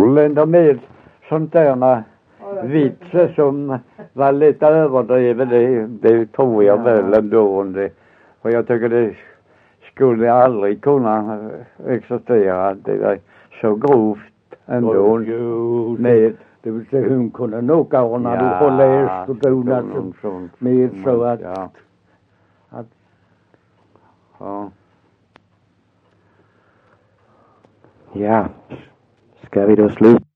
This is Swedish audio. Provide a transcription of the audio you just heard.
länder med sånt där vitsar som var lite överdrivet, det tror jag väl ändå. För jag tycker det skulle aldrig kunna existera. Det var så grovt ändå. Med det vill säga hon kunde nog när du har läst och donat med så att ja, ska vi då sluta?